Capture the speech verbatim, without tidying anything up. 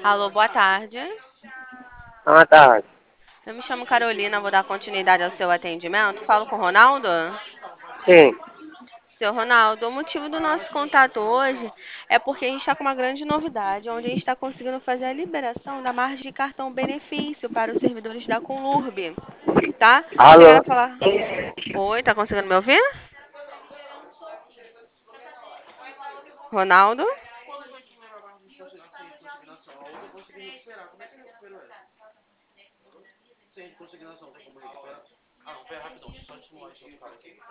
Alô, boa tarde. Ah, tá. Eu me chamo Carolina, vou dar continuidade ao seu atendimento. Falo com o Ronaldo? Sim. Seu Ronaldo, o motivo do nosso contato hoje é porque a gente está com uma grande novidade, onde a gente está conseguindo fazer a liberação da margem de cartão benefício para os servidores da Conlurb, tá? Chegaram Alô? a falar. Oi, tá conseguindo me ouvir? Ronaldo?